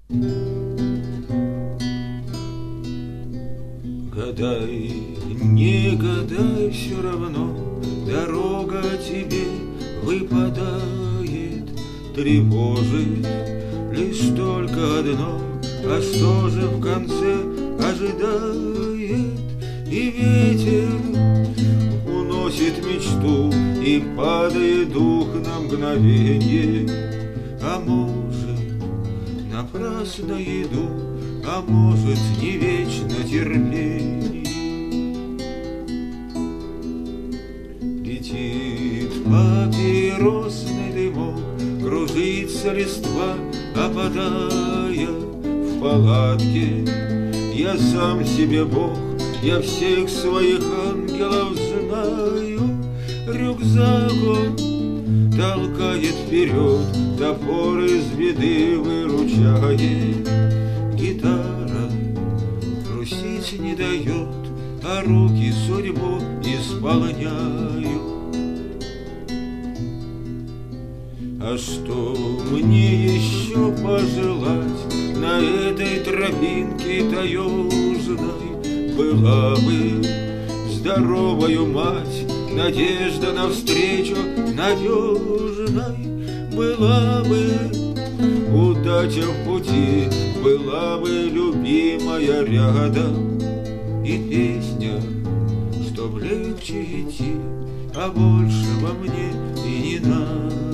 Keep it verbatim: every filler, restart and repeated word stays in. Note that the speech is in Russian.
Гадай, не гадай, все равно дорога тебе выпадает. Тревожит лишь только одно: а что же в конце ожидает? И ветер уносит мечту, и падает дух на мгновенье. А может, напрасно иду, а может, не вечно терпенье. Летит папиросный дымок, кружится листва, опадая в палатке. Я сам себе Бог, я всех своих ангелов знаю. Рюкзак он толкает вперед, топор из беды выручает. Гитара грустить не дает, а руки судьбу исполняют. А что мне еще пожелать на этой тропинке таежной? Была бы здоровою мать, надежда навстречу надежной. Была бы удача в пути, была бы любимая рядом. И песня, чтоб легче идти, а большего мне и не надо.